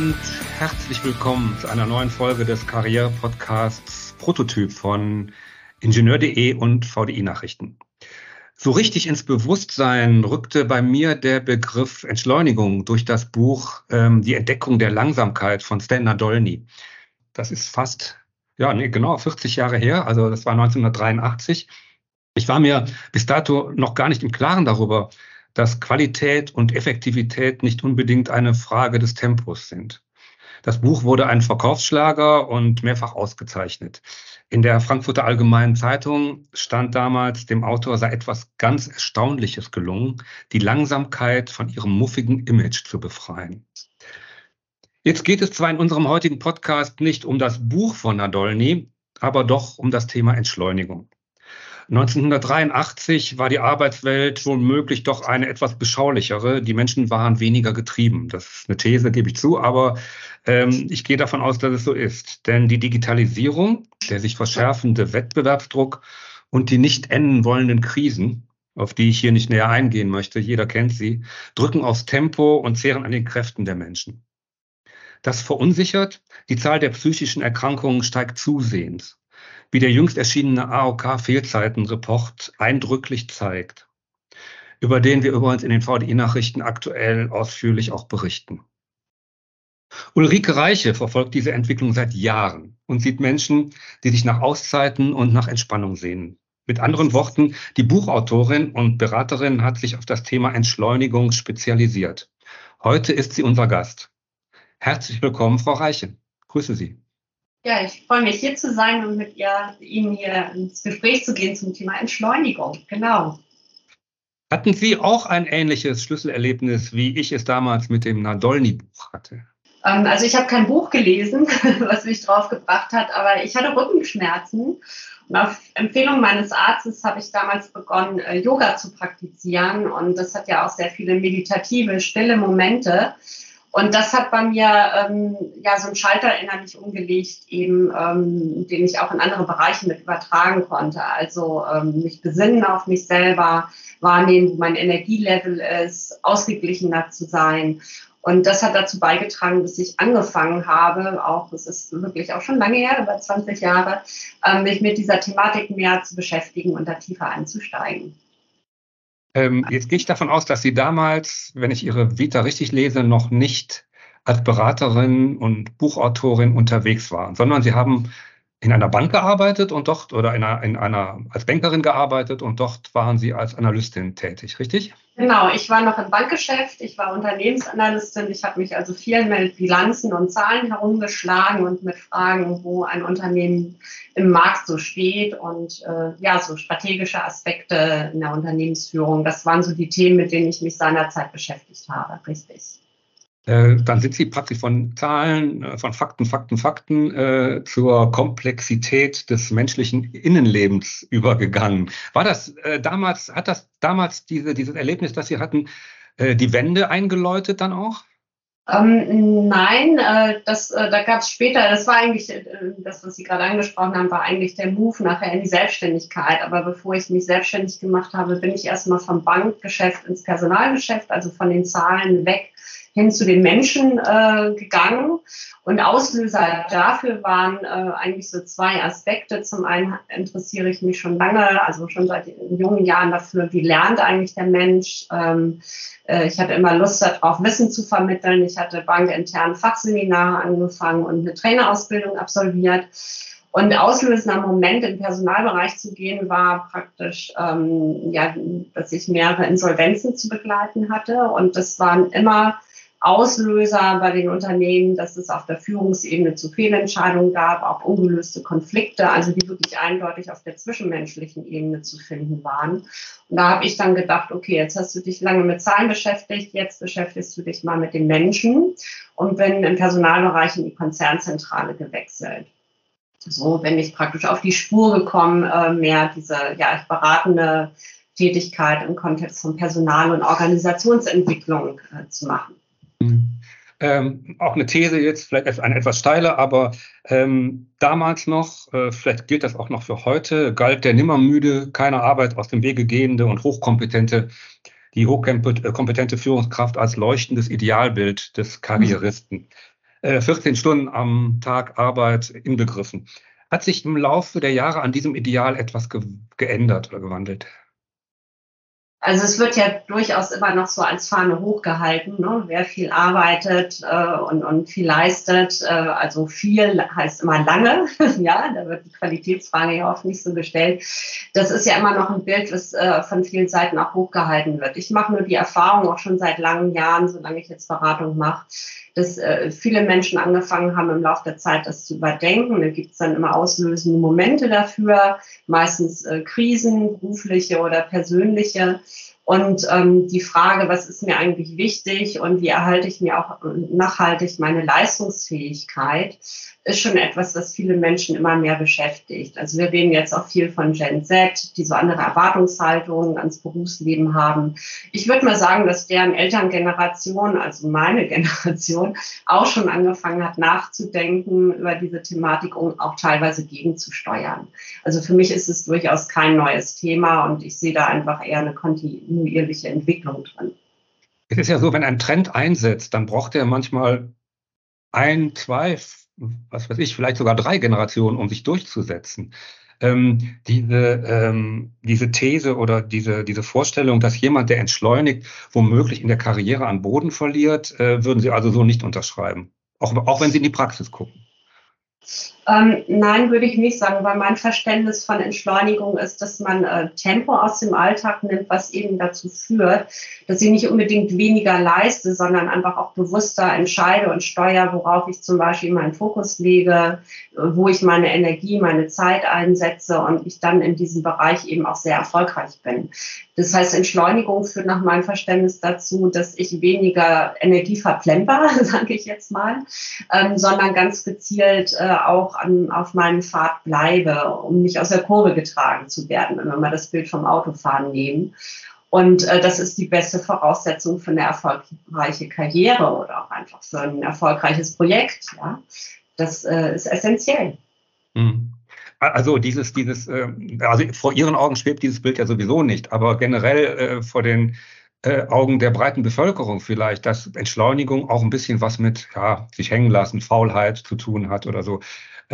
und herzlich willkommen zu einer neuen Folge des Karriere-Podcasts Prototyp von Ingenieur.de und VDI Nachrichten. So richtig ins Bewusstsein rückte bei mir der Begriff Entschleunigung durch das Buch Die Entdeckung der Langsamkeit von Stan Nadolny. Das ist fast, 40 Jahre her, also das war 1983. Ich war mir bis dato noch gar nicht im Klaren darüber, dass Qualität und Effektivität nicht unbedingt eine Frage des Tempos sind. Das Buch wurde ein Verkaufsschlager und mehrfach ausgezeichnet. In der Frankfurter Allgemeinen Zeitung stand damals, dem Autor sei etwas ganz Erstaunliches gelungen, die Langsamkeit von ihrem muffigen Image zu befreien. Jetzt geht es zwar in unserem heutigen Podcast nicht um das Buch von Nadolny, aber doch um das Thema Entschleunigung. 1983 war die Arbeitswelt womöglich doch eine etwas beschaulichere. Die Menschen waren weniger getrieben. Das ist eine These, gebe ich zu, aber ich gehe davon aus, dass es so ist. Denn die Digitalisierung, der sich verschärfende Wettbewerbsdruck und die nicht enden wollenden Krisen, auf die ich hier nicht näher eingehen möchte, jeder kennt sie, drücken aufs Tempo und zehren an den Kräften der Menschen. Das verunsichert. Die Zahl der psychischen Erkrankungen steigt zusehends, wie der jüngst erschienene AOK-Fehlzeiten-Report eindrücklich zeigt, über den wir übrigens in den VDI-Nachrichten aktuell ausführlich auch berichten. Ulrike Reiche verfolgt diese Entwicklung seit Jahren und sieht Menschen, die sich nach Auszeiten und nach Entspannung sehnen. Mit anderen Worten, die Buchautorin und Beraterin hat sich auf das Thema Entschleunigung spezialisiert. Heute ist sie unser Gast. Herzlich willkommen, Frau Reiche. Grüße Sie. Ja, ich freue mich, hier zu sein und mit Ihnen hier ins Gespräch zu gehen zum Thema Entschleunigung. Genau. Hatten Sie auch ein ähnliches Schlüsselerlebnis, wie ich es damals mit dem Nadolny-Buch hatte? Also ich habe kein Buch gelesen, was mich drauf gebracht hat, aber ich hatte Rückenschmerzen. Und auf Empfehlung meines Arztes habe ich damals begonnen, Yoga zu praktizieren. Und das hat ja auch sehr viele meditative, stille Momente. Und das hat bei mir so einen Schalter innerlich umgelegt, eben, den ich auch in andere Bereiche mit übertragen konnte. Also mich besinnen auf mich selber, wahrnehmen, wo mein Energielevel ist, ausgeglichener zu sein. Und das hat dazu beigetragen, dass ich angefangen habe, es ist wirklich auch schon lange her, über 20 Jahre, mich mit dieser Thematik mehr zu beschäftigen und da tiefer einzusteigen. Jetzt gehe ich davon aus, dass Sie damals, wenn ich Ihre Vita richtig lese, noch nicht als Beraterin und Buchautorin unterwegs waren, sondern Sie haben in einer Bank gearbeitet und dort oder als Bankerin gearbeitet und dort waren Sie als Analystin tätig, richtig? Genau, ich war noch im Bankgeschäft, ich war Unternehmensanalystin, ich habe mich also viel mit Bilanzen und Zahlen herumgeschlagen und mit Fragen, wo ein Unternehmen im Markt so steht und so strategische Aspekte in der Unternehmensführung. Das waren so die Themen, mit denen ich mich seinerzeit beschäftigt habe, richtig. Dann sind Sie praktisch von Zahlen, von Fakten zur Komplexität des menschlichen Innenlebens übergegangen. War das hat das damals dieses Erlebnis, das Sie hatten, die Wende eingeläutet dann auch? Nein, da gab es später, das war eigentlich, das, was Sie gerade angesprochen haben, war eigentlich der Move nachher in die Selbstständigkeit. Aber bevor ich mich selbstständig gemacht habe, bin ich erstmal vom Bankgeschäft ins Personalgeschäft, also von den Zahlen weg hin zu den Menschen gegangen. Und Auslöser dafür waren eigentlich so zwei Aspekte. Zum einen interessiere ich mich schon lange, also schon seit jungen Jahren dafür, wie lernt eigentlich der Mensch. Ich hatte immer Lust darauf, Wissen zu vermitteln. Ich hatte bankintern Fachseminare angefangen und eine Trainerausbildung absolviert. Und auslösender Moment im Personalbereich zu gehen, war praktisch, dass ich mehrere Insolvenzen zu begleiten hatte. Und das waren immer Auslöser bei den Unternehmen, dass es auf der Führungsebene zu Fehlentscheidungen gab, auch ungelöste Konflikte, also die wirklich eindeutig auf der zwischenmenschlichen Ebene zu finden waren. Und da habe ich dann gedacht, okay, jetzt hast du dich lange mit Zahlen beschäftigt, jetzt beschäftigst du dich mal mit den Menschen und bin im Personalbereich in die Konzernzentrale gewechselt. So bin ich praktisch auf die Spur gekommen, mehr diese beratende Tätigkeit im Kontext von Personal- und Organisationsentwicklung zu machen. Auch eine These jetzt, vielleicht eine etwas steile, aber damals noch, vielleicht gilt das auch noch für heute, galt der nimmermüde, keiner Arbeit aus dem Wege gehende und hochkompetente Führungskraft als leuchtendes Idealbild des Karrieristen. 14 Stunden am Tag Arbeit inbegriffen. Hat sich im Laufe der Jahre an diesem Ideal etwas geändert oder gewandelt? Also es wird ja durchaus immer noch so als Fahne hochgehalten, ne? Wer viel arbeitet und viel leistet, also viel heißt immer lange, ja, da wird die Qualitätsfrage ja oft nicht so gestellt. Das ist ja immer noch ein Bild, was von vielen Seiten auch hochgehalten wird. Ich mache nur die Erfahrung auch schon seit langen Jahren, solange ich jetzt Beratung mache, dass viele Menschen angefangen haben, im Laufe der Zeit das zu überdenken. Da gibt es dann immer auslösende Momente dafür, meistens Krisen, berufliche oder persönliche. Und die Frage, was ist mir eigentlich wichtig und wie erhalte ich mir auch nachhaltig meine Leistungsfähigkeit, ist schon etwas, was viele Menschen immer mehr beschäftigt. Also wir reden jetzt auch viel von Gen Z, die so andere Erwartungshaltungen ans Berufsleben haben. Ich würde mal sagen, dass deren Elterngeneration, also meine Generation, auch schon angefangen hat nachzudenken über diese Thematik, um auch teilweise gegenzusteuern. Also für mich ist es durchaus kein neues Thema und ich sehe da einfach eher eine kontinuierliche Entwicklung drin. Es ist ja so, wenn ein Trend einsetzt, dann braucht er manchmal ein, zwei, was weiß ich, vielleicht sogar 3 Generationen, um sich durchzusetzen. Diese These oder diese Vorstellung, dass jemand, der entschleunigt, womöglich in der Karriere an Boden verliert, würden Sie also so nicht unterschreiben, auch wenn Sie in die Praxis gucken. Nein, würde ich nicht sagen, weil mein Verständnis von Entschleunigung ist, dass man Tempo aus dem Alltag nimmt, was eben dazu führt, dass ich nicht unbedingt weniger leiste, sondern einfach auch bewusster entscheide und steuere, worauf ich zum Beispiel meinen Fokus lege, wo ich meine Energie, meine Zeit einsetze und ich dann in diesem Bereich eben auch sehr erfolgreich bin. Das heißt, Entschleunigung führt nach meinem Verständnis dazu, dass ich weniger Energie verplemper, sage ich jetzt mal, sondern ganz gezielt auch auf meinem Pfad bleibe, um nicht aus der Kurve getragen zu werden, wenn wir mal das Bild vom Autofahren nehmen. Und das ist die beste Voraussetzung für eine erfolgreiche Karriere oder auch einfach für ein erfolgreiches Projekt. Ja? Das ist essentiell. Also also vor Ihren Augen schwebt dieses Bild ja sowieso nicht, aber generell vor den Augen der breiten Bevölkerung vielleicht, dass Entschleunigung auch ein bisschen was mit sich hängen lassen, Faulheit zu tun hat oder so.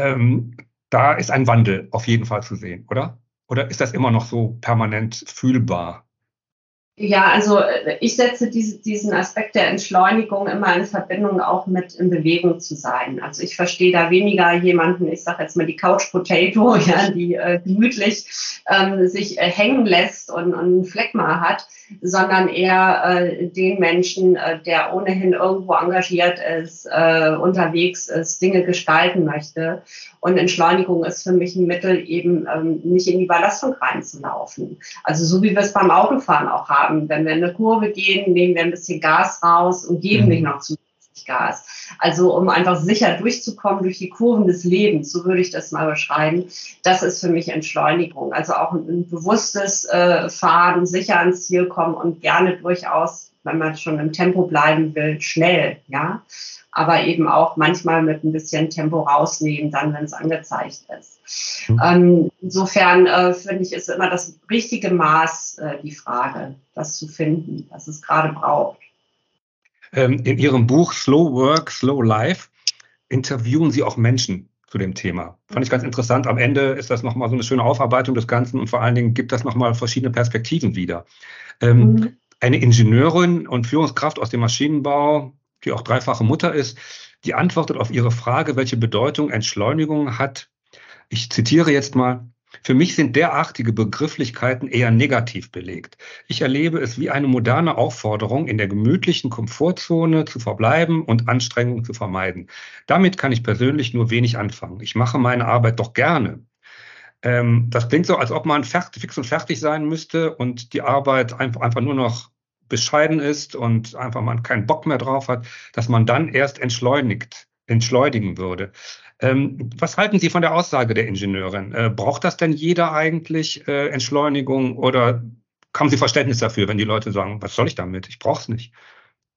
Da ist ein Wandel auf jeden Fall zu sehen, oder? Oder ist das immer noch so permanent fühlbar? Ja, also ich setze diesen Aspekt der Entschleunigung immer in Verbindung auch mit in Bewegung zu sein. Also ich verstehe da weniger jemanden, ich sage jetzt mal die Couch Potato, ja, die gemütlich sich hängen lässt und einen Phlegma hat, sondern eher den Menschen, der ohnehin irgendwo engagiert ist, unterwegs ist, Dinge gestalten möchte. Und Entschleunigung ist für mich ein Mittel, eben nicht in die Überlastung reinzulaufen. Also so wie wir es beim Autofahren auch haben. Wenn wir in eine Kurve gehen, nehmen wir ein bisschen Gas raus und geben nicht noch zusätzlich Gas. Also um einfach sicher durchzukommen durch die Kurven des Lebens, so würde ich das mal beschreiben, das ist für mich Entschleunigung. Also auch ein bewusstes Fahren, sicher ans Ziel kommen und gerne durchaus, wenn man schon im Tempo bleiben will, schnell, ja. Aber eben auch manchmal mit ein bisschen Tempo rausnehmen, dann, wenn es angezeigt ist. Insofern finde ich, ist immer das richtige Maß die Frage, das zu finden, was es gerade braucht. In Ihrem Buch Slow Work, Slow Life interviewen Sie auch Menschen zu dem Thema. Fand ich ganz interessant. Am Ende ist das nochmal so eine schöne Aufarbeitung des Ganzen und vor allen Dingen gibt das nochmal verschiedene Perspektiven wieder. Eine Ingenieurin und Führungskraft aus dem Maschinenbau, die auch dreifache Mutter ist, die antwortet auf Ihre Frage, welche Bedeutung Entschleunigung hat. Ich zitiere jetzt mal: Für mich sind derartige Begrifflichkeiten eher negativ belegt. Ich erlebe es wie eine moderne Aufforderung, in der gemütlichen Komfortzone zu verbleiben und Anstrengungen zu vermeiden. Damit kann ich persönlich nur wenig anfangen. Ich mache meine Arbeit doch gerne. Das klingt so, als ob man fix und fertig sein müsste und die Arbeit einfach nur noch bescheiden ist und einfach man keinen Bock mehr drauf hat, dass man dann erst entschleunigen würde. Was halten Sie von der Aussage der Ingenieurin? Braucht das denn jeder eigentlich, Entschleunigung, oder haben Sie Verständnis dafür, wenn die Leute sagen, was soll ich damit? Ich brauche es nicht.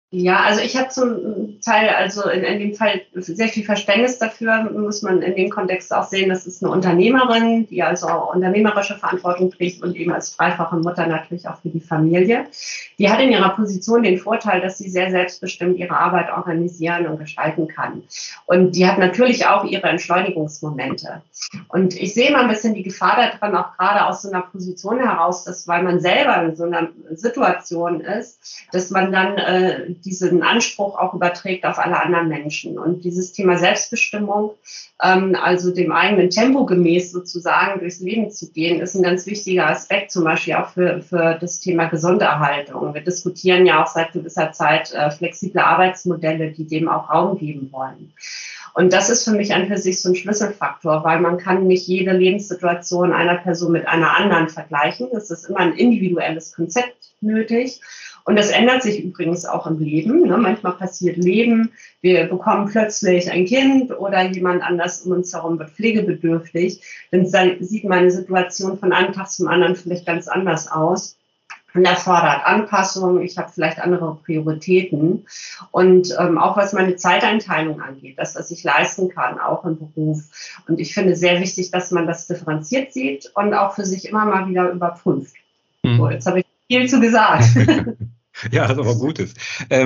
Ja, also ich habe zum Teil, also in dem Fall sehr viel Verständnis dafür, muss man in dem Kontext auch sehen, das ist eine Unternehmerin, die also auch unternehmerische Verantwortung trägt und eben als dreifache Mutter natürlich auch für die Familie. Die hat in ihrer Position den Vorteil, dass sie sehr selbstbestimmt ihre Arbeit organisieren und gestalten kann. Und die hat natürlich auch ihre Entschleunigungsmomente. Und ich sehe immer ein bisschen die Gefahr daran, auch gerade aus so einer Position heraus, dass weil man selber in so einer Situation ist, dass man dann diesen Anspruch auch überträgt auf alle anderen Menschen. Und dieses Thema Selbstbestimmung, also dem eigenen Tempo gemäß sozusagen durchs Leben zu gehen, ist ein ganz wichtiger Aspekt, zum Beispiel auch für das Thema Gesunderhaltung. Wir diskutieren ja auch seit gewisser Zeit flexible Arbeitsmodelle, die dem auch Raum geben wollen. Und das ist für mich an für sich so ein Schlüsselfaktor, weil man kann nicht jede Lebenssituation einer Person mit einer anderen vergleichen. Es ist immer ein individuelles Konzept nötig. Und das ändert sich übrigens auch im Leben. Ne? Manchmal passiert Leben, wir bekommen plötzlich ein Kind oder jemand anders um uns herum wird pflegebedürftig. Dann sieht meine Situation von einem Tag zum anderen vielleicht ganz anders aus. Und erfordert Anpassung, ich habe vielleicht andere Prioritäten. Und auch was meine Zeiteinteilung angeht, das, was ich leisten kann, auch im Beruf. Und ich finde sehr wichtig, dass man das differenziert sieht und auch für sich immer mal wieder überprüft. So, jetzt habe ich viel zu gesagt. Ja, das ist aber Gutes.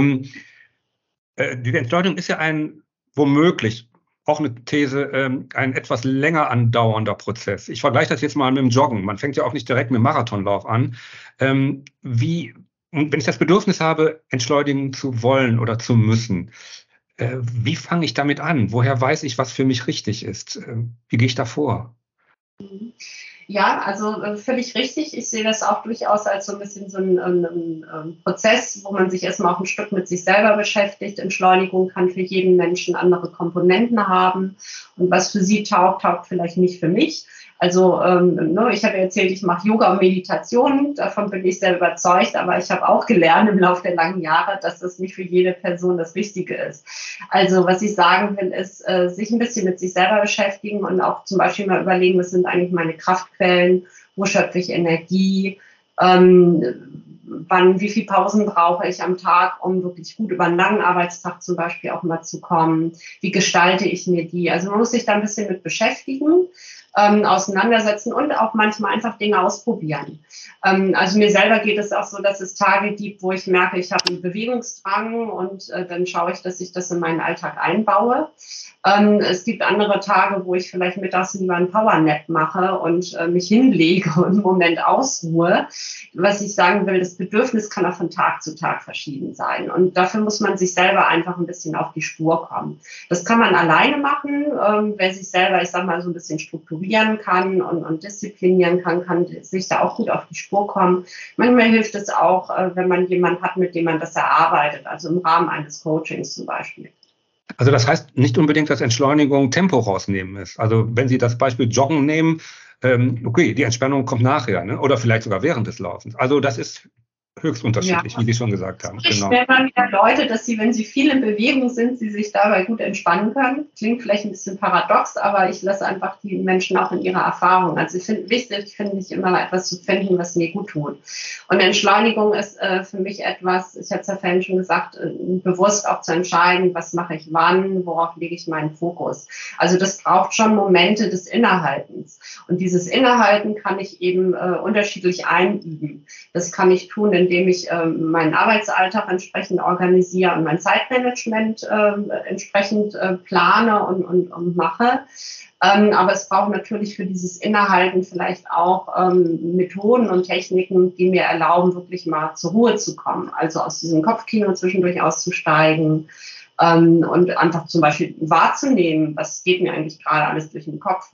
Die Entschleunigung ist ja womöglich, auch eine These, ein etwas länger andauernder Prozess. Ich vergleiche das jetzt mal mit dem Joggen. Man fängt ja auch nicht direkt mit dem Marathonlauf an. Und wenn ich das Bedürfnis habe, entschleunigen zu wollen oder zu müssen, wie fange ich damit an? Woher weiß ich, was für mich richtig ist? Wie gehe ich da vor? Ja, also völlig richtig. Ich sehe das auch durchaus als so ein bisschen so ein Prozess, wo man sich erstmal auch ein Stück mit sich selber beschäftigt. Entschleunigung kann für jeden Menschen andere Komponenten haben. Und was für sie taugt, taugt vielleicht nicht für mich. Also ich habe erzählt, ich mache Yoga und Meditation, davon bin ich sehr überzeugt, aber ich habe auch gelernt im Laufe der langen Jahre, dass das nicht für jede Person das Richtige ist. Also was ich sagen will, ist, sich ein bisschen mit sich selber beschäftigen und auch zum Beispiel mal überlegen, was sind eigentlich meine Kraftquellen, wo schöpfe ich Energie, wie viele Pausen brauche ich am Tag, um wirklich gut über einen langen Arbeitstag zum Beispiel auch mal zu kommen, wie gestalte ich mir die. Also man muss sich da ein bisschen mit beschäftigen, auseinandersetzen und auch manchmal einfach Dinge ausprobieren. Also mir selber geht es auch so, dass es Tage gibt, wo ich merke, ich habe einen Bewegungsdrang und dann schaue ich, dass ich das in meinen Alltag einbaue. Es gibt andere Tage, wo ich vielleicht mittags lieber einen Powernap mache und mich hinlege und einen Moment ausruhe. Was ich sagen will, das Bedürfnis kann auch von Tag zu Tag verschieden sein. Und dafür muss man sich selber einfach ein bisschen auf die Spur kommen. Das kann man alleine machen, wer sich selber, ich sag mal, so ein bisschen strukturieren kann und disziplinieren kann sich da auch gut auf die Spur kommen. Manchmal hilft es auch, wenn man jemanden hat, mit dem man das erarbeitet, also im Rahmen eines Coachings zum Beispiel. Also das heißt nicht unbedingt, dass Entschleunigung Tempo rausnehmen ist. Also wenn Sie das Beispiel Joggen nehmen, okay, die Entspannung kommt nachher, ne? Oder vielleicht sogar während des Laufens. Also das ist höchst unterschiedlich, wie Sie schon gesagt haben. Ich stelle mal wieder Leute, dass sie, wenn sie viel in Bewegung sind, sie sich dabei gut entspannen können. Klingt vielleicht ein bisschen paradox, aber ich lasse einfach die Menschen auch in ihrer Erfahrung. Also ich finde wichtig, immer etwas zu finden, was mir gut tut. Und Entschleunigung ist für mich etwas, ich hatte es ja vorhin schon gesagt, bewusst auch zu entscheiden, was mache ich wann, worauf lege ich meinen Fokus. Also das braucht schon Momente des Innehaltens. Und dieses Innehalten kann ich eben unterschiedlich einüben. Das kann ich tun, indem ich meinen Arbeitsalltag entsprechend organisiere und mein Zeitmanagement entsprechend plane und mache. Aber es braucht natürlich für dieses Innehalten vielleicht auch Methoden und Techniken, die mir erlauben, wirklich mal zur Ruhe zu kommen. Also aus diesem Kopfkino zwischendurch auszusteigen und einfach zum Beispiel wahrzunehmen, was geht mir eigentlich gerade alles durch den Kopf,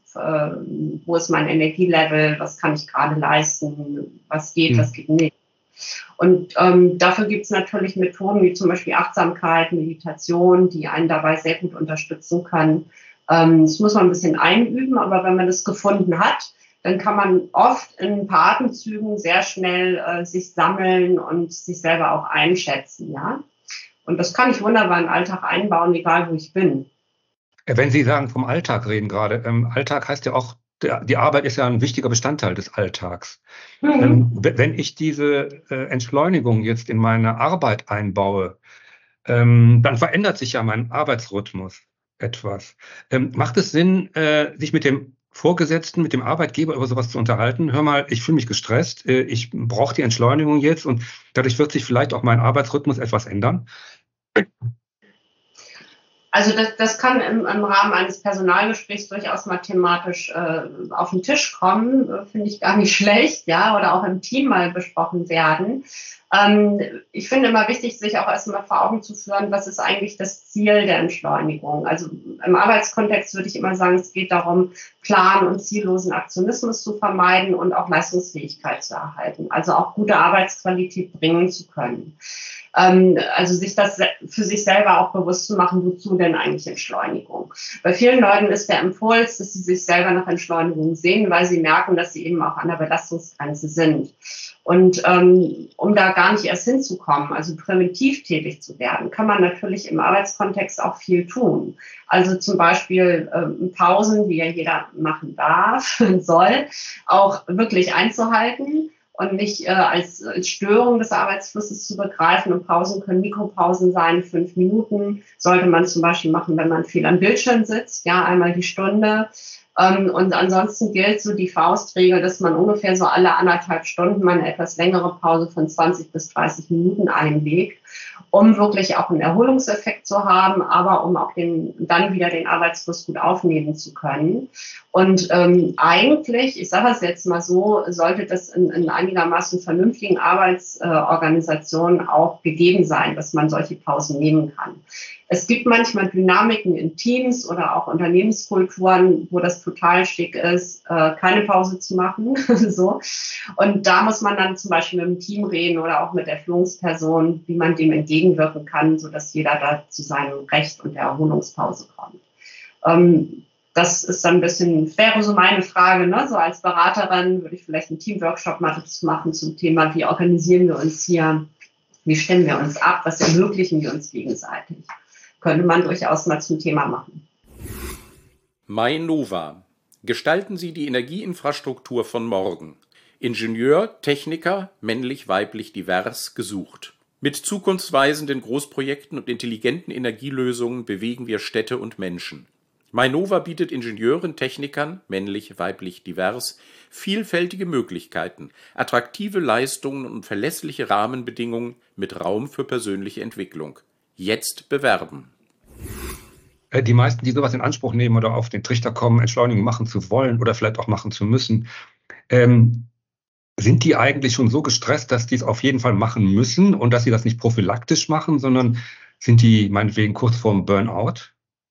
wo ist mein Energielevel, was kann ich gerade leisten, was geht nicht. Und dafür gibt es natürlich Methoden wie zum Beispiel Achtsamkeit, Meditation, die einen dabei sehr gut unterstützen können. Das muss man ein bisschen einüben, aber wenn man das gefunden hat, dann kann man oft in ein paar Atemzügen sehr schnell sich sammeln und sich selber auch einschätzen, ja. Und das kann ich wunderbar in den Alltag einbauen, egal wo ich bin. Wenn Sie sagen, vom Alltag reden gerade, Alltag heißt ja auch, die Arbeit ist ja ein wichtiger Bestandteil des Alltags. Wenn ich diese Entschleunigung jetzt in meine Arbeit einbaue, dann verändert sich ja mein Arbeitsrhythmus etwas. Macht es Sinn, sich mit dem Vorgesetzten, mit dem Arbeitgeber über sowas zu unterhalten? Hör mal, ich fühle mich gestresst, ich brauche die Entschleunigung jetzt und dadurch wird sich vielleicht auch mein Arbeitsrhythmus etwas ändern? Also das kann im Rahmen eines Personalgesprächs durchaus mal thematisch auf den Tisch kommen, finde ich gar nicht schlecht, ja, oder auch im Team mal besprochen werden. Ich finde immer wichtig, sich auch erstmal vor Augen zu führen, was ist eigentlich das Ziel der Entschleunigung. Also im Arbeitskontext würde ich immer sagen, es geht darum, klaren und ziellosen Aktionismus zu vermeiden und auch Leistungsfähigkeit zu erhalten, also auch gute Arbeitsqualität bringen zu können. Also sich das für sich selber auch bewusst zu machen, wozu denn eigentlich Entschleunigung. Bei vielen Leuten ist der Impuls, dass sie sich selber nach Entschleunigung sehen, weil sie merken, dass sie eben auch an der Belastungsgrenze sind. Und um da gar nicht erst hinzukommen, also präventiv tätig zu werden, kann man natürlich im Arbeitskontext auch viel tun. Also zum Beispiel Pausen, die ja jeder machen darf und soll, auch wirklich einzuhalten und nicht als Störung des Arbeitsflusses zu begreifen. Und Pausen können Mikropausen sein, 5 Minuten sollte man zum Beispiel machen, wenn man viel am Bildschirm sitzt, ja, einmal die Stunde. Und ansonsten gilt so die Faustregel, dass man ungefähr so alle 1,5 Stunden mal eine etwas längere Pause von 20 bis 30 Minuten einlegt, um wirklich auch einen Erholungseffekt zu haben, aber um auch dann wieder den Arbeitsfluss gut aufnehmen zu können. Und eigentlich, ich sage es jetzt mal so, sollte das in einigermaßen vernünftigen Arbeitsorganisationen auch gegeben sein, dass man solche Pausen nehmen kann. Es gibt manchmal Dynamiken in Teams oder auch Unternehmenskulturen, wo das total schick ist, keine Pause zu machen. So. Und da muss man dann zum Beispiel mit dem Team reden oder auch mit der Führungsperson, wie man dem entgegenwirken kann, sodass jeder da zu seinem Recht und der Erholungspause kommt. Das ist dann ein bisschen, wäre so meine Frage, ne? So als Beraterin würde ich vielleicht einen Teamworkshop mal machen zum Thema, wie organisieren wir uns hier, wie stimmen wir uns ab, was ermöglichen wir uns gegenseitig. Könnte man durchaus mal zum Thema machen. Mainova. Gestalten Sie die Energieinfrastruktur von morgen. Ingenieur, Techniker, männlich, weiblich, divers, gesucht. Mit zukunftsweisenden Großprojekten und intelligenten Energielösungen bewegen wir Städte und Menschen. Mainova bietet Ingenieuren, Technikern, männlich, weiblich, divers, vielfältige Möglichkeiten, attraktive Leistungen und verlässliche Rahmenbedingungen mit Raum für persönliche Entwicklung. Jetzt bewerben. Die meisten, die sowas in Anspruch nehmen oder auf den Trichter kommen, Entschleunigung machen zu wollen oder vielleicht auch machen zu müssen, sind die eigentlich schon so gestresst, dass die es auf jeden Fall machen müssen und dass sie das nicht prophylaktisch machen, sondern sind die meinetwegen kurz vorm Burnout?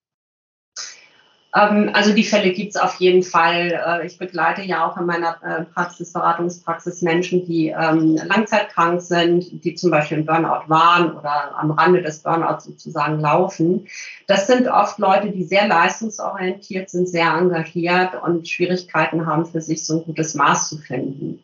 Also die Fälle gibt es auf jeden Fall. Ich begleite ja auch in meiner Beratungspraxis Menschen, die langzeitkrank sind, die zum Beispiel im Burnout waren oder am Rande des Burnouts sozusagen laufen. Das sind oft Leute, die sehr leistungsorientiert sind, sehr engagiert und Schwierigkeiten haben, für sich so ein gutes Maß zu finden.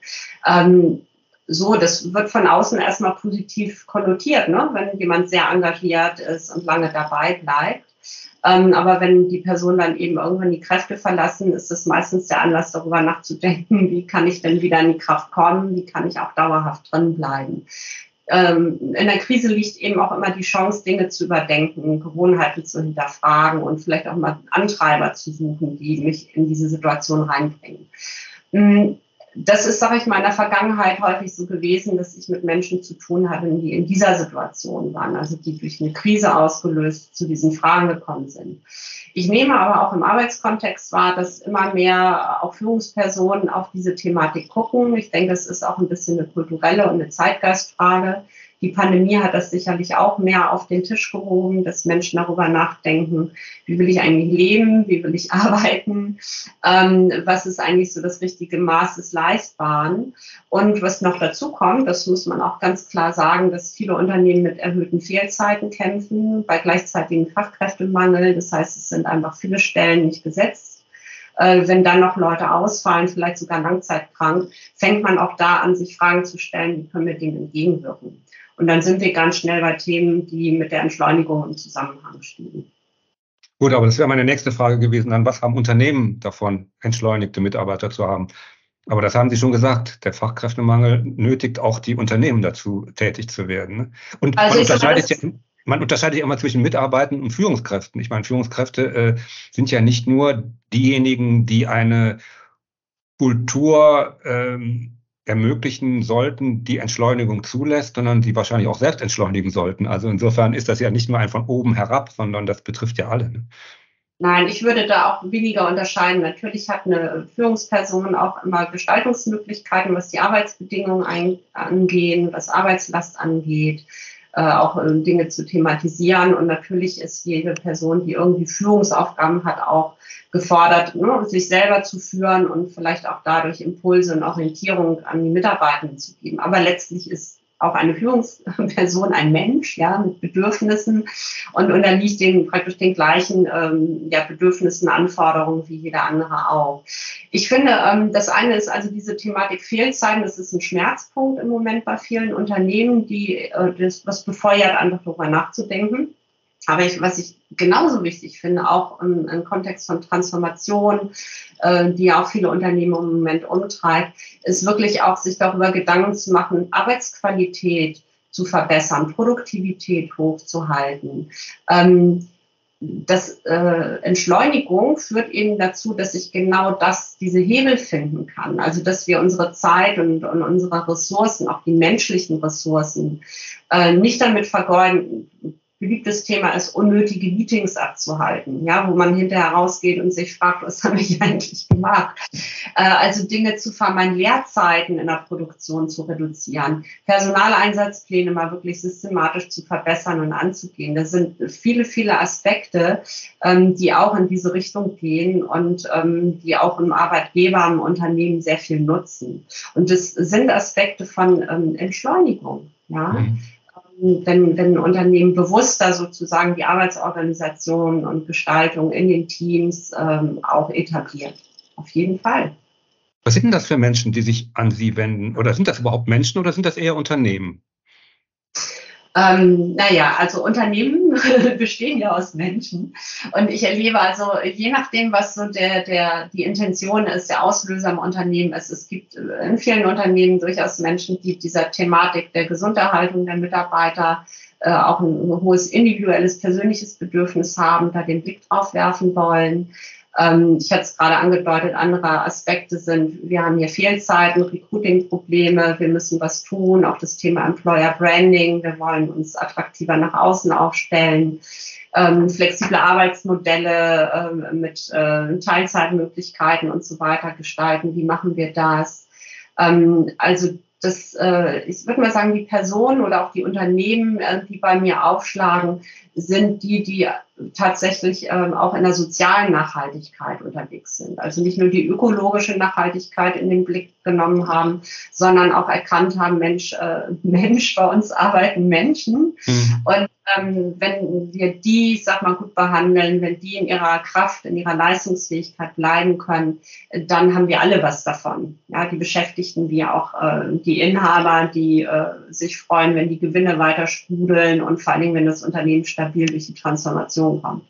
Das wird von außen erstmal positiv konnotiert, ne? Wenn jemand sehr engagiert ist und lange dabei bleibt. Aber wenn die Person dann eben irgendwann die Kräfte verlassen, ist es meistens der Anlass, darüber nachzudenken, wie kann ich denn wieder in die Kraft kommen, wie kann ich auch dauerhaft drin bleiben. In der Krise liegt eben auch immer die Chance, Dinge zu überdenken, Gewohnheiten zu hinterfragen und vielleicht auch mal Antreiber zu suchen, die mich in diese Situation reinbringen. Das ist, sage ich mal, in der Vergangenheit häufig so gewesen, dass ich mit Menschen zu tun hatte, die in dieser Situation waren, also die durch eine Krise ausgelöst zu diesen Fragen gekommen sind. Ich nehme aber auch im Arbeitskontext wahr, dass immer mehr auch Führungspersonen auf diese Thematik gucken. Ich denke, es ist auch ein bisschen eine kulturelle und eine Zeitgeistfrage. Die Pandemie hat das sicherlich auch mehr auf den Tisch gehoben, dass Menschen darüber nachdenken, wie will ich eigentlich leben, wie will ich arbeiten, was ist eigentlich so das richtige Maß des Leistbaren. Und was noch dazu kommt, das muss man auch ganz klar sagen, dass viele Unternehmen mit erhöhten Fehlzeiten kämpfen, bei gleichzeitigem Fachkräftemangel. Das heißt, es sind einfach viele Stellen nicht besetzt. Wenn dann noch Leute ausfallen, vielleicht sogar langzeitkrank, fängt man auch da an, sich Fragen zu stellen, wie können wir dem entgegenwirken. Und dann sind wir ganz schnell bei Themen, die mit der Entschleunigung im Zusammenhang stehen. Gut, aber das wäre meine nächste Frage gewesen. Dann, was haben Unternehmen davon, entschleunigte Mitarbeiter zu haben? Aber das haben Sie schon gesagt. Der Fachkräftemangel nötigt auch die Unternehmen dazu, tätig zu werden. Und also man unterscheidet ja immer zwischen Mitarbeitern und Führungskräften. Ich meine, Führungskräfte sind ja nicht nur diejenigen, die eine Kultur ermöglichen sollten, die Entschleunigung zulässt, sondern die wahrscheinlich auch selbst entschleunigen sollten. Also insofern ist das ja nicht nur ein von oben herab, sondern das betrifft ja alle. Ne? Nein, ich würde da auch weniger unterscheiden. Natürlich hat eine Führungsperson auch immer Gestaltungsmöglichkeiten, was die Arbeitsbedingungen angehen, was Arbeitslast angeht, auch Dinge zu thematisieren. Und natürlich ist jede Person, die irgendwie Führungsaufgaben hat, auch gefordert, ne, sich selber zu führen und vielleicht auch dadurch Impulse und Orientierung an die Mitarbeitenden zu geben. Aber letztlich ist auch eine Führungsperson ein Mensch, ja, mit Bedürfnissen und unterliegt praktisch den gleichen Bedürfnissen, Anforderungen wie jeder andere auch. Ich finde, das eine ist also diese Thematik Fehlzeiten, das ist ein Schmerzpunkt im Moment bei vielen Unternehmen, die was befeuert, einfach darüber nachzudenken. Aber was ich genauso wichtig finde, auch im Kontext von Transformation, die ja auch viele Unternehmen im Moment umtreibt, ist wirklich auch sich darüber Gedanken zu machen, Arbeitsqualität zu verbessern, Produktivität hochzuhalten. Entschleunigung führt eben dazu, dass ich genau diese Hebel finden kann. Also, dass wir unsere Zeit und unsere Ressourcen, auch die menschlichen Ressourcen, nicht damit vergeuden. Beliebtes Thema ist, unnötige Meetings abzuhalten, ja, wo man hinterher rausgeht und sich fragt, was habe ich eigentlich gemacht? Also Dinge zu vermeiden, Leerzeiten in der Produktion zu reduzieren, Personaleinsatzpläne mal wirklich systematisch zu verbessern und anzugehen. Das sind viele, viele Aspekte, die auch in diese Richtung gehen und die auch im Arbeitgeber, im Unternehmen sehr viel nutzen. Und das sind Aspekte von Entschleunigung, ja. Mhm. Wenn Unternehmen bewusster sozusagen die Arbeitsorganisation und Gestaltung in den Teams auch etabliert. Auf jeden Fall. Was sind denn das für Menschen, die sich an Sie wenden? Oder sind das überhaupt Menschen oder sind das eher Unternehmen? Also Unternehmen bestehen ja aus Menschen und ich erlebe also, je nachdem, was so die Intention ist, der Auslöser im Unternehmen ist, es gibt in vielen Unternehmen durchaus Menschen, die dieser Thematik der Gesunderhaltung der Mitarbeiter auch ein hohes individuelles, persönliches Bedürfnis haben, da den Blick drauf werfen wollen. Ich hatte es gerade angedeutet, andere Aspekte sind, wir haben hier Fehlzeiten, Recruiting-Probleme, wir müssen was tun, auch das Thema Employer Branding, wir wollen uns attraktiver nach außen aufstellen, flexible Arbeitsmodelle mit Teilzeitmöglichkeiten und so weiter gestalten, wie machen wir das? Ich würde mal sagen, die Personen oder auch die Unternehmen, die bei mir aufschlagen, sind die tatsächlich auch in der sozialen Nachhaltigkeit unterwegs sind. Also nicht nur die ökologische Nachhaltigkeit in den Blick genommen haben, sondern auch erkannt haben, Mensch, bei uns arbeiten Menschen. Mhm. Und wenn wir die, gut behandeln, wenn die in ihrer Kraft, in ihrer Leistungsfähigkeit bleiben können, dann haben wir alle was davon. Ja, die Beschäftigten wie auch die Inhaber, die sich freuen, wenn die Gewinne weiter sprudeln und vor allen Dingen, wenn das Unternehmen stabil durch die Transformation kommt.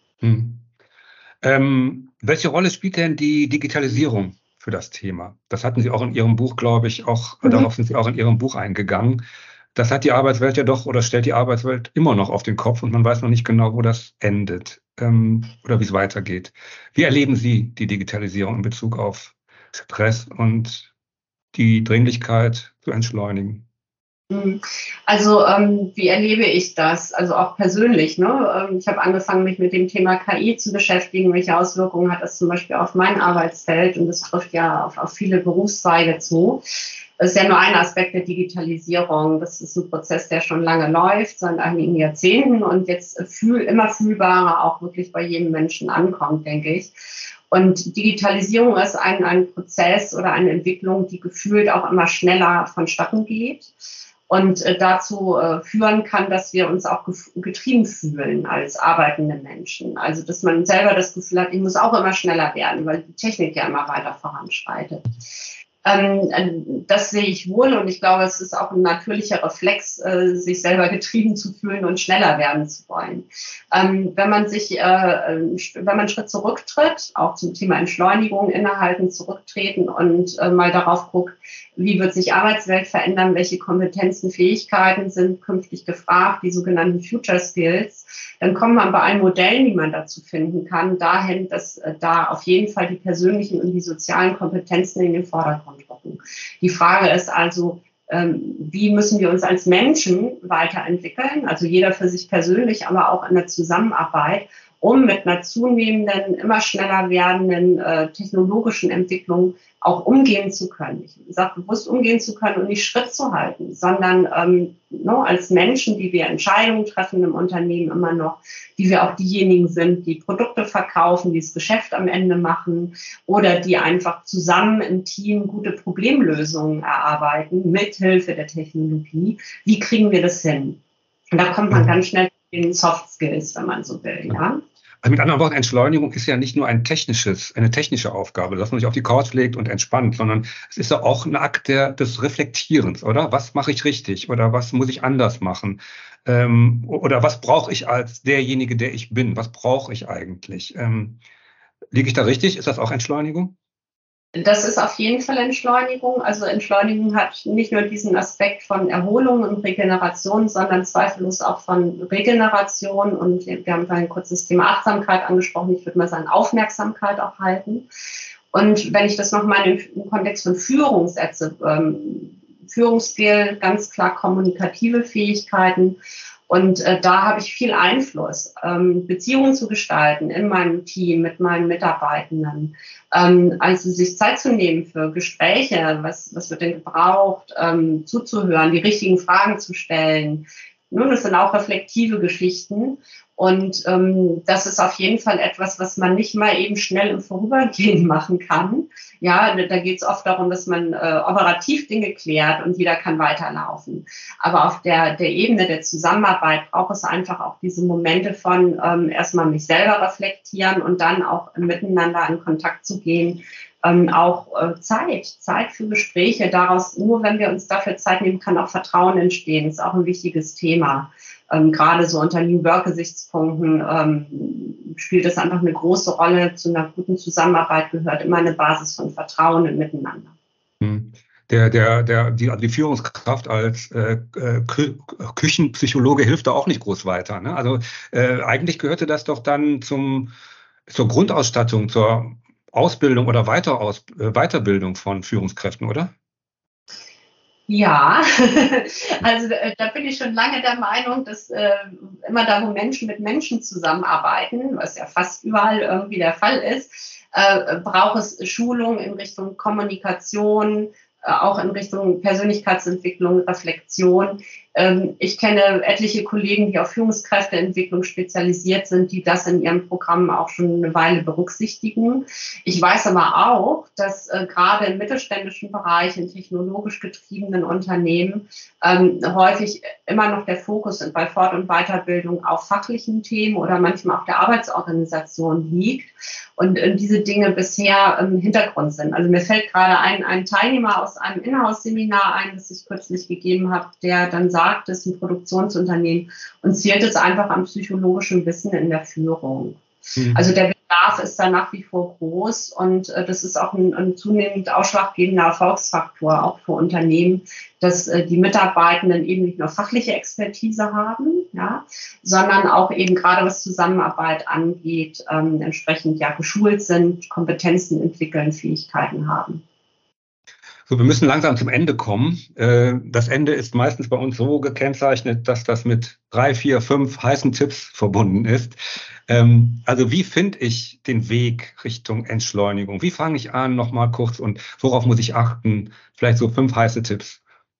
Welche Rolle spielt denn die Digitalisierung für das Thema? Das hatten Sie auch in Ihrem Buch, glaube ich, darauf sind Sie auch in Ihrem Buch eingegangen. Das hat die Arbeitswelt ja doch oder stellt die Arbeitswelt immer noch auf den Kopf und man weiß noch nicht genau, wo das endet oder wie es weitergeht. Wie erleben Sie die Digitalisierung in Bezug auf Stress und die Dringlichkeit zu entschleunigen? Also wie erlebe ich das? Also auch persönlich. Ne? Ich habe angefangen, mich mit dem Thema KI zu beschäftigen. Welche Auswirkungen hat das zum Beispiel auf mein Arbeitsfeld? Und das trifft ja auf viele Berufszweige zu. Das ist ja nur ein Aspekt der Digitalisierung. Das ist ein Prozess, der schon lange läuft, seit einigen Jahrzehnten und jetzt immer fühlbarer auch wirklich bei jedem Menschen ankommt, denke ich. Und Digitalisierung ist ein Prozess oder eine Entwicklung, die gefühlt auch immer schneller vonstatten geht und dazu führen kann, dass wir uns auch getrieben fühlen als arbeitende Menschen. Also dass man selber das Gefühl hat, ich muss auch immer schneller werden, weil die Technik ja immer weiter voranschreitet. Das sehe ich wohl und ich glaube, es ist auch ein natürlicher Reflex, sich selber getrieben zu fühlen und schneller werden zu wollen. Wenn man einen Schritt zurücktritt, auch zum Thema Entschleunigung, innehalten, zurücktreten und mal darauf guckt, wie wird sich Arbeitswelt verändern, welche Kompetenzen, Fähigkeiten sind künftig gefragt, die sogenannten Future Skills, dann kommt man bei allen Modellen, die man dazu finden kann, dahin, dass da auf jeden Fall die persönlichen und die sozialen Kompetenzen in den Vordergrund rücken. Die Frage ist also, wie müssen wir uns als Menschen weiterentwickeln, also jeder für sich persönlich, aber auch in der Zusammenarbeit, um mit einer zunehmenden, immer schneller werdenden technologischen Entwicklung auch umgehen zu können. Ich sage bewusst umgehen zu können und nicht Schritt zu halten, sondern als Menschen, die wir Entscheidungen treffen im Unternehmen immer noch, die wir auch diejenigen sind, die Produkte verkaufen, die das Geschäft am Ende machen oder die einfach zusammen im Team gute Problemlösungen erarbeiten, mithilfe der Technologie. Wie kriegen wir das hin? Und da kommt man ganz schnell zu den Soft Skills, wenn man so will, ja. Also mit anderen Worten, Entschleunigung ist ja nicht nur eine technische Aufgabe, dass man sich auf die Couch legt und entspannt, sondern es ist ja auch ein Akt des Reflektierens, oder? Was mache ich richtig oder was muss ich anders machen? Oder was brauche ich als derjenige, der ich bin? Was brauche ich eigentlich? Liege ich da richtig? Ist das auch Entschleunigung? Das ist auf jeden Fall Entschleunigung. Also Entschleunigung hat nicht nur diesen Aspekt von Erholung und Regeneration, sondern zweifellos auch von Regeneration. Und wir haben vorhin kurz das Thema Achtsamkeit angesprochen. Ich würde mal sagen, Aufmerksamkeit auch halten. Und wenn ich das nochmal im Kontext von Führung setze, Führungsstil, ganz klar kommunikative Fähigkeiten. Und da habe ich viel Einfluss, Beziehungen zu gestalten in meinem Team, mit meinen Mitarbeitenden. Also sich Zeit zu nehmen für Gespräche, was wird denn gebraucht, zuzuhören, die richtigen Fragen zu stellen. Nun, das sind auch reflektive Geschichten. Und das ist auf jeden Fall etwas, was man nicht mal eben schnell im Vorübergehen machen kann. Ja, da geht es oft darum, dass man operativ Dinge klärt und jeder kann weiterlaufen. Aber auf der Ebene der Zusammenarbeit braucht es einfach auch diese Momente von erstmal mich selber reflektieren und dann auch miteinander in Kontakt zu gehen. Auch Zeit für Gespräche. Daraus, nur wenn wir uns dafür Zeit nehmen, kann auch Vertrauen entstehen. Das ist auch ein wichtiges Thema. Gerade so unter New Work-Gesichtspunkten spielt das einfach eine große Rolle. Zu einer guten Zusammenarbeit gehört immer eine Basis von Vertrauen und Miteinander. Die Führungskraft als Küchenpsychologe hilft da auch nicht groß weiter. Ne? Also eigentlich gehörte das doch dann zur Grundausstattung, zur Ausbildung oder Weiterbildung von Führungskräften, oder? Ja, also da bin ich schon lange der Meinung, dass immer da, wo Menschen mit Menschen zusammenarbeiten, was ja fast überall irgendwie der Fall ist, braucht es Schulung in Richtung Kommunikation, auch in Richtung Persönlichkeitsentwicklung, Reflexion. Ich kenne etliche Kollegen, die auf Führungskräfteentwicklung spezialisiert sind, die das in ihren Programmen auch schon eine Weile berücksichtigen. Ich weiß aber auch, dass gerade im mittelständischen Bereich, in technologisch getriebenen Unternehmen, häufig immer noch der Fokus bei Fort- und Weiterbildung auf fachlichen Themen oder manchmal auch der Arbeitsorganisation liegt und diese Dinge bisher im Hintergrund sind. Also mir fällt gerade ein Teilnehmer aus einem Inhouse-Seminar ein, das ich kürzlich gegeben habe, der dann sagt, das ist ein Produktionsunternehmen und zählt es einfach am psychologischen Wissen in der Führung. Also der Bedarf ist da nach wie vor groß und das ist auch ein zunehmend ausschlaggebender Erfolgsfaktor auch für Unternehmen, dass die Mitarbeitenden eben nicht nur fachliche Expertise haben, ja, sondern auch eben gerade was Zusammenarbeit angeht, entsprechend ja geschult sind, Kompetenzen entwickeln, Fähigkeiten haben. So, wir müssen langsam zum Ende kommen. Das Ende ist meistens bei uns so gekennzeichnet, dass das mit 3, 4, 5 heißen Tipps verbunden ist. Also wie finde ich den Weg Richtung Entschleunigung? Wie fange ich an, nochmal kurz, und worauf muss ich achten? Vielleicht so 5 heiße Tipps.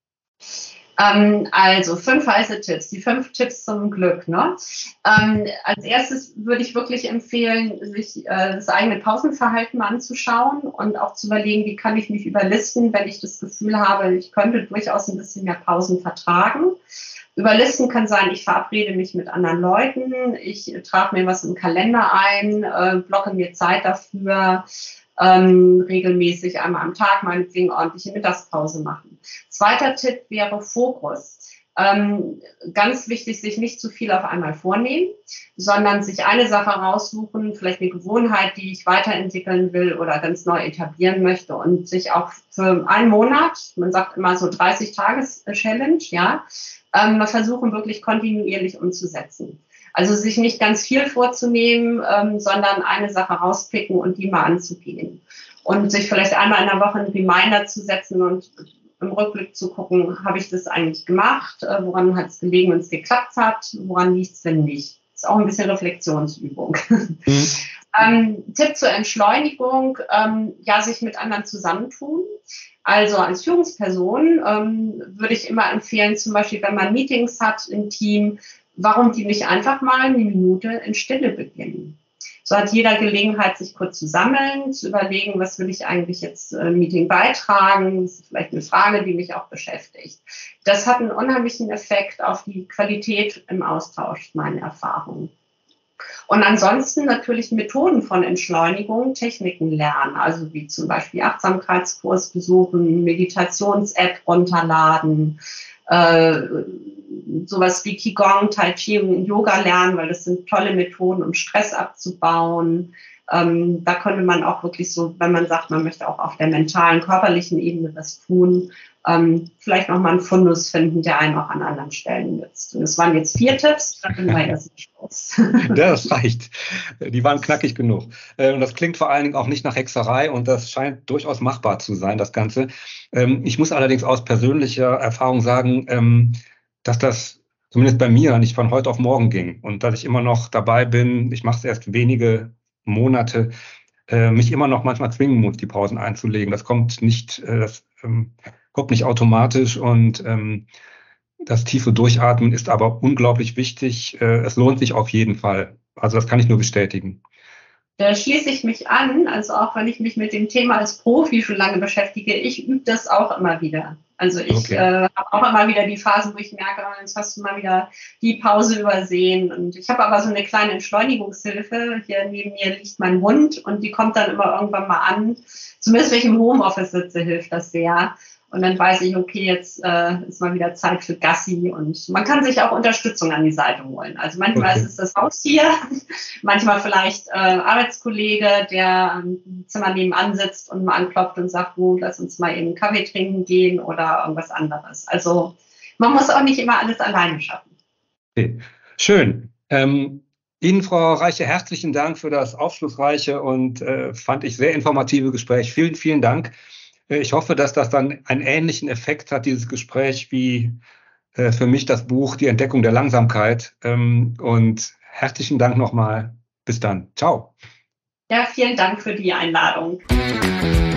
Also 5 heiße Tipps, die 5 Tipps zum Glück. Ne? Als erstes würde ich wirklich empfehlen, sich das eigene Pausenverhalten mal anzuschauen und auch zu überlegen, wie kann ich mich überlisten, wenn ich das Gefühl habe, ich könnte durchaus ein bisschen mehr Pausen vertragen. Überlisten kann sein, ich verabrede mich mit anderen Leuten, ich trage mir was im Kalender ein, blocke mir Zeit dafür. regelmäßig einmal am Tag meinetwegen ordentliche Mittagspause machen. Zweiter Tipp wäre Fokus. Ganz wichtig, sich nicht zu viel auf einmal vornehmen, sondern sich eine Sache raussuchen, vielleicht eine Gewohnheit, die ich weiterentwickeln will oder ganz neu etablieren möchte und sich auch für einen Monat, man sagt immer so 30-Tages-Challenge, ja, versuchen wirklich kontinuierlich umzusetzen. Also sich nicht ganz viel vorzunehmen, sondern eine Sache rauspicken und die mal anzugehen. Und sich vielleicht einmal in der Woche einen Reminder zu setzen und im Rückblick zu gucken, habe ich das eigentlich gemacht, woran hat es gelegen, wenn es geklappt hat, woran liegt es denn nicht. Das ist auch ein bisschen Reflexionsübung. Tipp zur Entschleunigung, sich mit anderen zusammentun. Also als Führungsperson würde ich immer empfehlen, zum Beispiel, wenn man Meetings hat im Team, warum die nicht einfach mal eine Minute in Stille beginnen. So hat jeder Gelegenheit, sich kurz zu sammeln, zu überlegen, was will ich eigentlich jetzt im Meeting beitragen. Das ist vielleicht eine Frage, die mich auch beschäftigt. Das hat einen unheimlichen Effekt auf die Qualität im Austausch, meine Erfahrungen. Und ansonsten natürlich Methoden von Entschleunigung, Techniken lernen, also wie zum Beispiel Achtsamkeitskurs besuchen, Meditations-App runterladen, sowas wie Qigong, Tai Chi und Yoga lernen, weil das sind tolle Methoden, um Stress abzubauen. Da könnte man auch wirklich so, wenn man sagt, man möchte auch auf der mentalen, körperlichen Ebene was tun, vielleicht nochmal einen Fundus finden, der einen auch an anderen Stellen nützt. Und das waren jetzt 4 Tipps, dann bin ich erst nicht raus. Das reicht. Die waren knackig genug. Und das klingt vor allen Dingen auch nicht nach Hexerei und das scheint durchaus machbar zu sein, das Ganze. Ich muss allerdings aus persönlicher Erfahrung sagen, dass das zumindest bei mir nicht von heute auf morgen ging und dass ich immer noch dabei bin, ich mache es erst wenige Monate, mich immer noch manchmal zwingen muss, die Pausen einzulegen. Das kommt nicht, kommt nicht automatisch und das tiefe Durchatmen ist aber unglaublich wichtig. Es lohnt sich auf jeden Fall. Also das kann ich nur bestätigen. Da schließe ich mich an, also auch wenn ich mich mit dem Thema als Profi schon lange beschäftige, ich übe das auch immer wieder. Also ich habe auch immer wieder die Phasen, wo ich merke, jetzt hast du mal wieder die Pause übersehen. Und ich habe aber so eine kleine Entschleunigungshilfe. Hier neben mir liegt mein Hund und die kommt dann immer irgendwann mal an. Zumindest wenn ich im Homeoffice sitze, hilft das sehr. Und dann weiß ich, okay, jetzt ist mal wieder Zeit für Gassi. Und man kann sich auch Unterstützung an die Seite holen. Also manchmal ist es das Haustier, manchmal vielleicht Arbeitskollege, der im Zimmer nebenan sitzt und mal anklopft und sagt, lass uns mal eben einen Kaffee trinken gehen oder irgendwas anderes. Also man muss auch nicht immer alles alleine schaffen. Okay. Schön. Ihnen, Frau Reiche, herzlichen Dank für das aufschlussreiche und fand ich sehr informative Gespräch. Vielen, vielen Dank. Ich hoffe, dass das dann einen ähnlichen Effekt hat, dieses Gespräch, wie für mich das Buch Die Entdeckung der Langsamkeit. Und herzlichen Dank nochmal. Bis dann. Ciao. Ja, vielen Dank für die Einladung.